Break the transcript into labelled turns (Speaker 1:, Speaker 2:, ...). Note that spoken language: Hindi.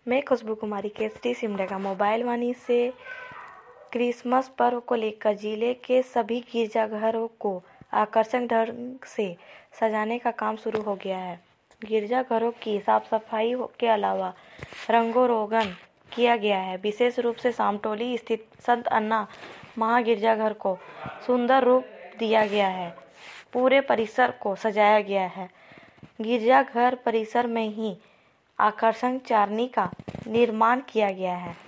Speaker 1: मैं खुशबू कुमारी केसरी सिमडेगा मोबाइल वाणी से क्रिसमस पर्व को लेकर जिले के सभी गिरजाघरों को आकर्षक ढंग से सजाने का काम शुरू हो गया है। गिरजाघरों की साफ सफाई के अलावा रंगो रोगन किया गया है। विशेष रूप से सामटोली स्थित संत अन्ना महागिरजाघर को सुंदर रूप दिया गया है। पूरे परिसर को सजाया गया है। गिरजाघर परिसर में ही आकर्षक चारनी का निर्माण किया गया है।